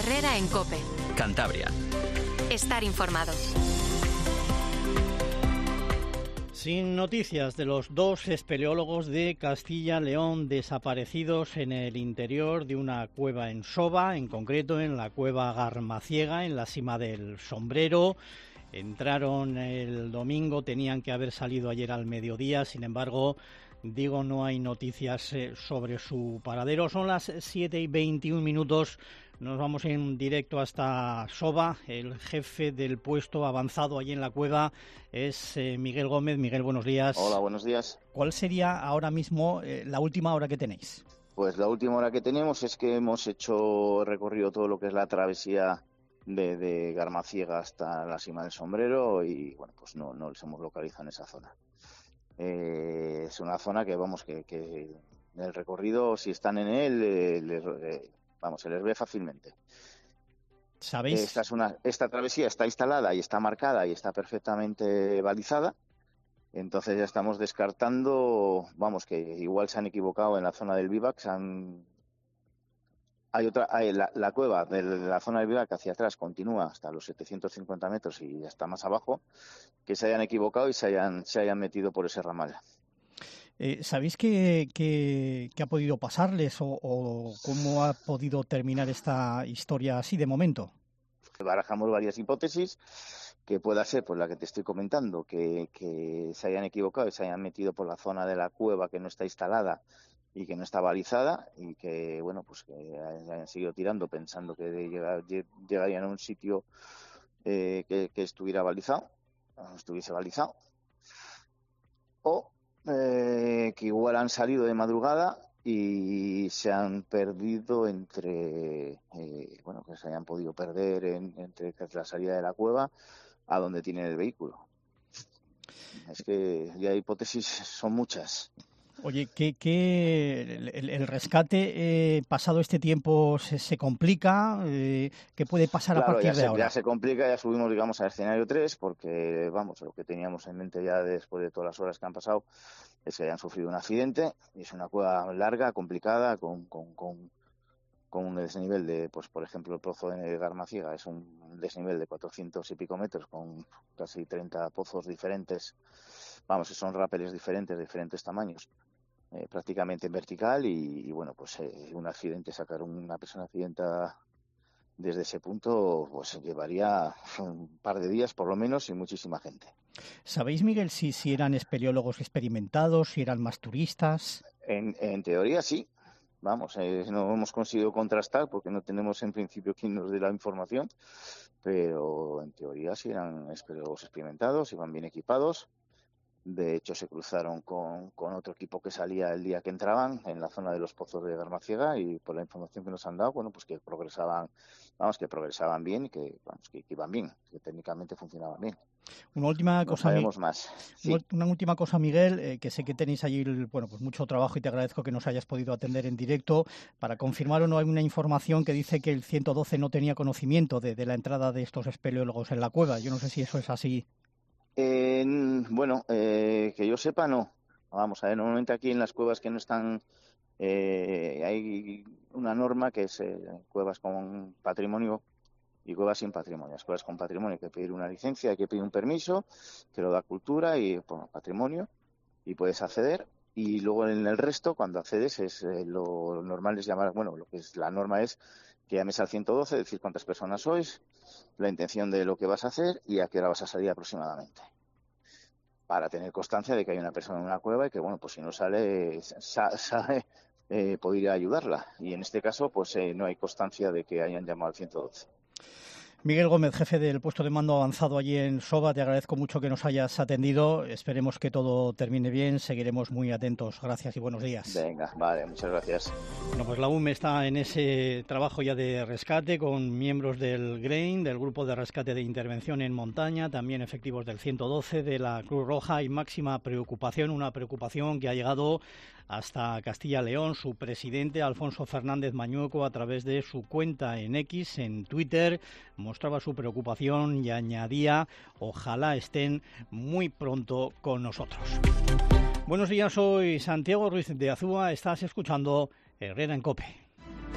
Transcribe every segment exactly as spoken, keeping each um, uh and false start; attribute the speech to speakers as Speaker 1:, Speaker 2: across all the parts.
Speaker 1: Herrera en COPE.
Speaker 2: Cantabria.
Speaker 1: Estar informado.
Speaker 3: Sin noticias de los dos espeleólogos de Castilla-León desaparecidos en el interior de una cueva en Soba, en concreto en la cueva Garmaciega, en la cima del Sombrero. Entraron el domingo, tenían que haber salido ayer al mediodía, sin embargo, digo, no hay noticias eh, sobre su paradero. Son las siete y veintiún minutos. Nos vamos en directo hasta Soba. El jefe del puesto avanzado allí en la cueva es eh, Miguel Gómez. Miguel, buenos días.
Speaker 4: Hola, buenos días.
Speaker 3: ¿Cuál sería ahora mismo eh, la última hora que tenéis?
Speaker 4: Pues la última hora que tenemos es que hemos hecho recorrido todo lo que es la travesía de, de Garmaciega hasta la cima del Sombrero y bueno, pues no, no les hemos localizado en esa zona. Eh, es una zona que vamos que, que el recorrido, si están en él, eh, les, eh, vamos, se les ve fácilmente.
Speaker 3: ¿Sabéis?
Speaker 4: Esta, es una, esta travesía está instalada y está marcada y está perfectamente balizada. Entonces ya estamos descartando, vamos, que igual se han equivocado en la zona del vivac. Se han, hay otra, hay la, la cueva de la zona del vivac hacia atrás continúa hasta los setecientos cincuenta metros y ya está más abajo, que se hayan equivocado y se hayan, se hayan metido por ese ramal.
Speaker 3: Eh, ¿Sabéis qué, qué, qué ha podido pasarles o, o cómo ha podido terminar esta historia así de momento?
Speaker 4: Barajamos varias hipótesis, que pueda ser pues la que te estoy comentando, que, que se hayan equivocado y se hayan metido por la zona de la cueva que no está instalada y que no está balizada y que, bueno, pues que hayan seguido tirando pensando que llegar, llegarían a un sitio eh, que, que estuviera balizado, o estuviese balizado, o Eh, que igual han salido de madrugada y se han perdido entre, eh, bueno, que se hayan podido perder en, entre la salida de la cueva a donde tienen el vehículo. Es que ya hipótesis son muchas.
Speaker 3: Oye, ¿qué, qué el, el rescate eh, pasado este tiempo se, se complica? Eh, ¿Qué puede pasar
Speaker 4: claro,
Speaker 3: a partir
Speaker 4: ya
Speaker 3: de
Speaker 4: se,
Speaker 3: ahora?
Speaker 4: Ya se complica, ya subimos, digamos, al escenario tres, porque, vamos, lo que teníamos en mente ya después de todas las horas que han pasado es que hayan sufrido un accidente. Y es una cueva larga, complicada, con, con, con, con un desnivel de, pues por ejemplo, el pozo de Garmaciega es un desnivel de cuatrocientos y pico metros, con casi treinta pozos diferentes, vamos, son rápeles diferentes, de diferentes tamaños. Eh, prácticamente en vertical y, y bueno, pues eh, un accidente, sacar una persona accidentada desde ese punto, pues llevaría un par de días por lo menos y muchísima gente.
Speaker 3: ¿Sabéis, Miguel, si, si eran espeleólogos experimentados, si eran más turistas?
Speaker 4: En, en teoría sí, vamos, eh, no hemos conseguido contrastar porque no tenemos en principio quien nos dé la información, pero en teoría sí eran espeleólogos experimentados, iban bien equipados. De hecho, se cruzaron con, con otro equipo que salía el día que entraban en la zona de los pozos de Garmaciega y por la información que nos han dado, bueno, pues que progresaban, vamos, que progresaban bien y que, vamos, que, que iban bien, que técnicamente funcionaban bien.
Speaker 3: Una última
Speaker 4: no
Speaker 3: cosa,
Speaker 4: sabemos más. Sí.
Speaker 3: Una, una última cosa, Miguel, eh, que sé que tenéis allí, bueno, pues mucho trabajo y te agradezco que nos hayas podido atender en directo. Para confirmar o no, hay una información que dice que el ciento doce no tenía conocimiento de, de la entrada de estos espeleólogos en la cueva. Yo no sé si eso es así.
Speaker 4: Eh, bueno, eh, que yo sepa, no. Vamos a ver, normalmente aquí en las cuevas que no están, eh, hay una norma que es eh, cuevas con patrimonio y cuevas sin patrimonio. Las cuevas con patrimonio hay que pedir una licencia, hay que pedir un permiso, que lo da Cultura y bueno, patrimonio, y puedes acceder. Y luego en el resto, cuando accedes, es eh, lo normal es llamar, bueno, lo que es la norma es que llames al ciento doce, decir cuántas personas sois, la intención de lo que vas a hacer y a qué hora vas a salir aproximadamente, para tener constancia de que hay una persona en una cueva y que, bueno, pues si no sale, sa, sale eh, poder ir a ayudarla. Y en este caso, pues eh, no hay constancia de que hayan llamado al ciento doce.
Speaker 3: Miguel Gómez, jefe del puesto de mando avanzado allí en Soba, te agradezco mucho que nos hayas atendido. Esperemos que todo termine bien, seguiremos muy atentos. Gracias y buenos días.
Speaker 4: Venga, vale, muchas gracias.
Speaker 3: Bueno, pues la U M E está en ese trabajo ya de rescate con miembros del GRAIN, del Grupo de Rescate de Intervención en Montaña, también efectivos del ciento doce, de la Cruz Roja y máxima preocupación, una preocupación que ha llegado hasta Castilla-León. Su presidente, Alfonso Fernández Mañueco, a través de su cuenta en X, en Twitter, mostraba su preocupación y añadía: ojalá estén muy pronto con nosotros. Buenos días, soy Santiago Ruiz de Azúa, estás escuchando Herrera en COPE.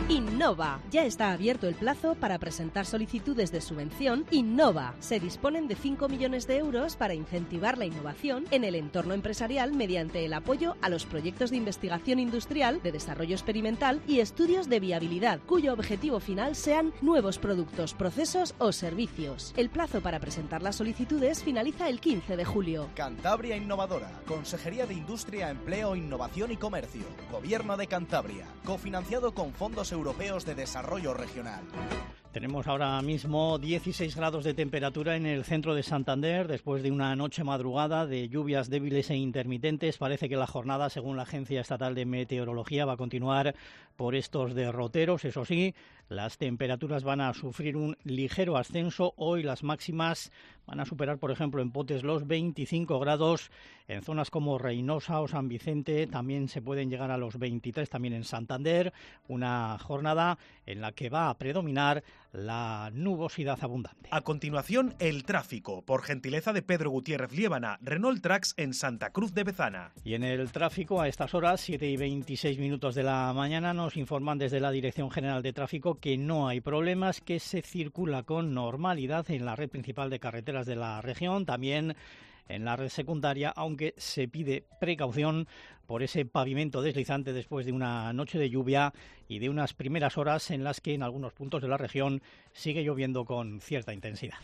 Speaker 2: Innova. Ya está abierto el plazo para presentar solicitudes de subvención Innova. Se disponen de cinco millones de euros para incentivar la innovación en el entorno empresarial mediante el apoyo a los proyectos de investigación industrial, de desarrollo experimental y estudios de viabilidad, cuyo objetivo final sean nuevos productos, procesos o servicios. El plazo para presentar las solicitudes finaliza el quince de julio.
Speaker 5: Cantabria Innovadora. Consejería de Industria, Empleo, Innovación y Comercio. Gobierno de Cantabria. Cofinanciado con fondos europeos de desarrollo regional.
Speaker 3: Tenemos ahora mismo dieciséis grados de temperatura en el centro de Santander. Después de una noche madrugada de lluvias débiles e intermitentes, parece que la jornada, según la Agencia Estatal de Meteorología, va a continuar por estos derroteros. Eso sí, las temperaturas van a sufrir un ligero ascenso. Hoy las máximas van a superar, por ejemplo, en Potes los veinticinco grados. En zonas como Reynosa o San Vicente también se pueden llegar a los veintitrés, también en Santander. Una jornada en la que va a predominar la nubosidad abundante.
Speaker 6: A continuación, el tráfico, por gentileza de Pedro Gutiérrez Liébana, Renault Trax en Santa Cruz de Bezana.
Speaker 3: Y en el tráfico, a estas horas, siete y veintiséis minutos de la mañana, nos informan desde la Dirección General de Tráfico que no hay problemas, que se circula con normalidad en la red principal de carreteras de la región, también en la red secundaria, aunque se pide precaución por ese pavimento deslizante después de una noche de lluvia y de unas primeras horas en las que en algunos puntos de la región sigue lloviendo con cierta intensidad.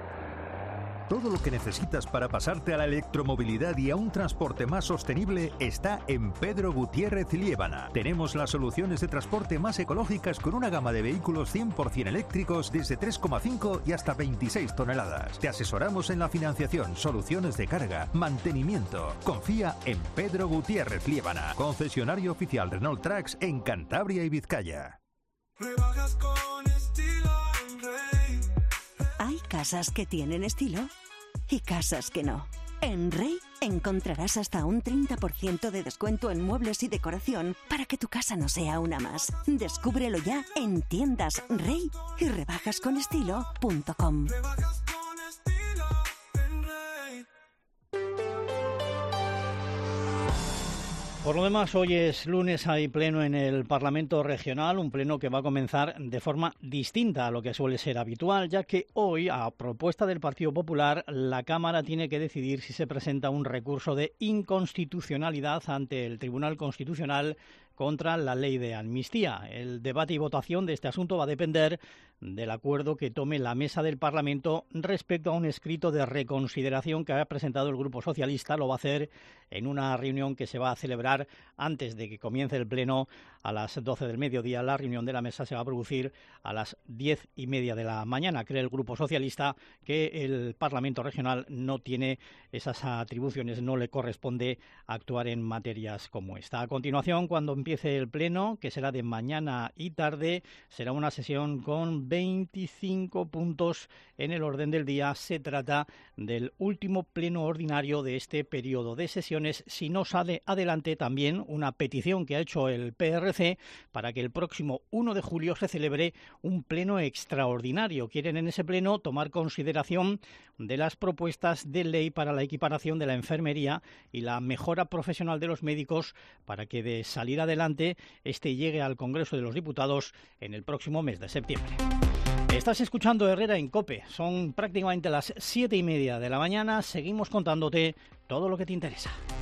Speaker 7: Todo lo que necesitas para pasarte a la electromovilidad y a un transporte más sostenible está en Pedro Gutiérrez Liébana. Tenemos las soluciones de transporte más ecológicas con una gama de vehículos cien por ciento eléctricos desde tres coma cinco y hasta veintiséis toneladas. Te asesoramos en la financiación, soluciones de carga, mantenimiento. Confía en Pedro Gutiérrez Liébana, concesionario oficial Renault Trax en Cantabria y Vizcaya.
Speaker 8: Rebajas con estilo en Rey.
Speaker 9: Hay casas que tienen estilo y casas que no. En Rey encontrarás hasta un treinta por ciento de descuento en muebles y decoración para que tu casa no sea una más. Descúbrelo ya en tiendas Rey y rebajas con estilo punto com.
Speaker 8: Rebajas con estilo en Rey.
Speaker 3: Por lo demás, hoy es lunes, hay pleno en el Parlamento Regional, un pleno que va a comenzar de forma distinta a lo que suele ser habitual, ya que hoy, a propuesta del Partido Popular, la Cámara tiene que decidir si se presenta un recurso de inconstitucionalidad ante el Tribunal Constitucional contra la ley de amnistía. El debate y votación de este asunto va a depender del acuerdo que tome la mesa del Parlamento respecto a un escrito de reconsideración que ha presentado el Grupo Socialista. Lo va a hacer en una reunión que se va a celebrar antes de que comience el pleno a las doce del mediodía. La reunión de la mesa se va a producir a las diez y media de la mañana. Cree el Grupo Socialista que el Parlamento Regional no tiene esas atribuciones, no le corresponde actuar en materias como esta. A continuación, cuando empiece el pleno, que será de mañana y tarde, será una sesión con veinticinco puntos en el orden del día. Se trata del último pleno ordinario de este periodo de sesiones. Si no sale adelante, también una petición que ha hecho el P R C para que el próximo uno de julio se celebre un pleno extraordinario. Quieren en ese pleno tomar consideración de las propuestas de ley para la equiparación de la enfermería y la mejora profesional de los médicos para que de salir adelante este llegue al Congreso de los Diputados en el próximo mes de septiembre. Estás escuchando Herrera en COPE. Son prácticamente las siete y media de la mañana. Seguimos contándote todo lo que te interesa.